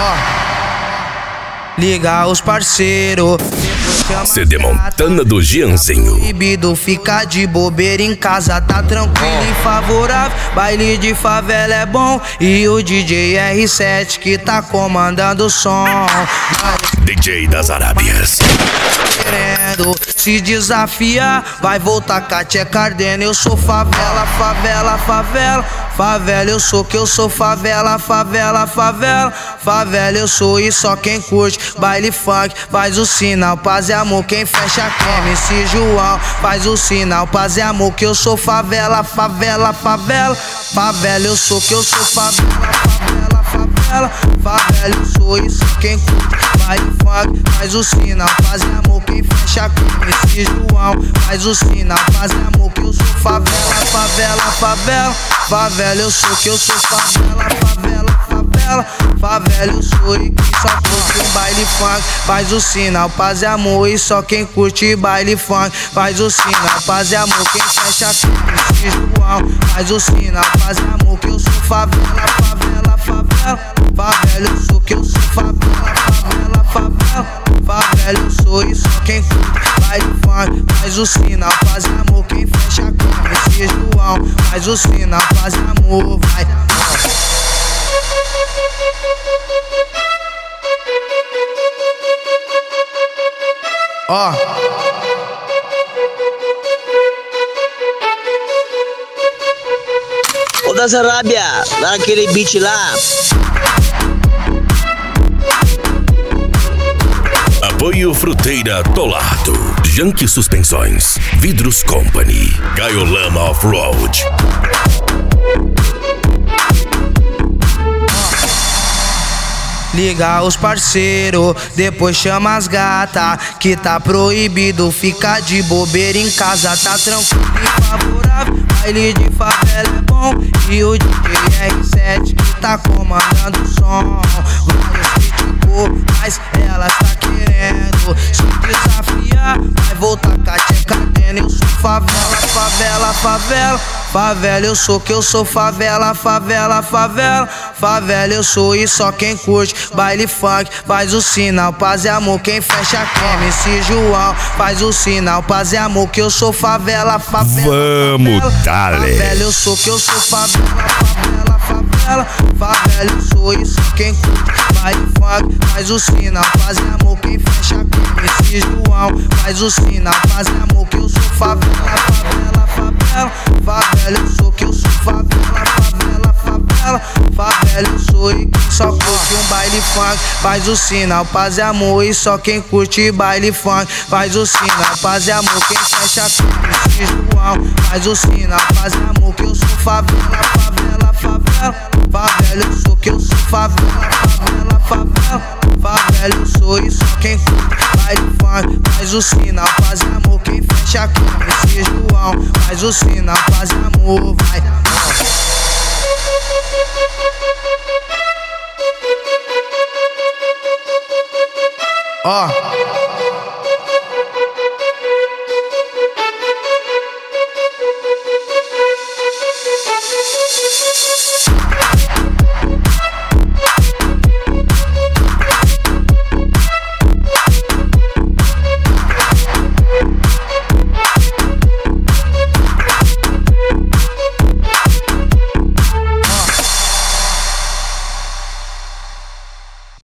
Liga os parceiros. CD Montana do Gianzinho. Proibido ficar de bobeira em casa, tá tranquilo e favorável. Baile de favela é bom e o DJ R7 que tá comandando o som. DJ das Arábias. Querendo se desafiar, vai voltar Katia Cardena. Eu sou favela, favela, favela. Favela eu sou que eu sou favela, favela, favela. Favela eu sou e só quem curte baile funk faz o sinal, paz e amor. Quem fecha a MC João faz o sinal, paz e amor. Que eu sou favela, favela, favela. Favela eu sou que eu sou favela, favela, favela. Favela eu sou e só quem curte baile funk faz o sinal, paz e amor. Quem fecha a MC João faz o sinal, paz e amor. Que eu sou favela, favela, favela. Favela eu sou que eu sou favela, favela, favela. Favela eu sou e quem só curte um baile funk faz o sinal, paz e amor. E só quem curte baile funk faz o sinal, paz e amor. Quem fecha com esse João faz o sinal, paz e amor. Que eu sou favela, favela, favela. Favela eu sou que eu sou favela, favela, favela. Favela eu sou e só quem curte baile funk faz o sinal, paz e amor. Quem fecha com esse João faz o sinal, paz e amor. Vai. Ô das Arábia, lá naquele beat lá. Apoio Fruteira Tolado, Janque Suspensões, Vidros Company, Gaiolama Off-Road. Liga os parceiros, depois chama as gata, que tá proibido ficar de bobeira em casa, tá tranquilo e favorável. Baile de favela é bom e o DJ R7 que tá comandando o som. Vários criticou, mas ela tá querendo se desafiar, vai voltar Katia Cardena. Eu sou favela, favela, favela. Favela eu sou que eu sou favela, favela, favela. Favela eu sou e só quem curte baile funk faz o sinal, paz e amor. Quem fecha a MC João faz o sinal, paz e amor. Que eu sou favela, favela. Vamos, dale. Favela eu sou que eu sou favela, favela, favela. Favela eu sou e só quem curte baile funk faz o sinal, paz e amor. Quem fecha a MC João faz o sinal, paz e amor. Que eu sou favela, favela, favela. Favela eu sou que eu sou favela, favela, favela. Favela eu sou e quem só curte um baile funk faz o sinal, paz e amor. E só quem curte baile funk faz o sinal, paz e amor. Quem fecha com esse João faz o sinal, paz e amor. Que eu sou favela, favela, favela. Favela eu sou que eu sou favela, favela, favela. Favela eu sou e só quem curte baile funk faz o sinal, paz e amor. Quem fecha com esse João faz o sinal, paz e amor. Vai. Ó.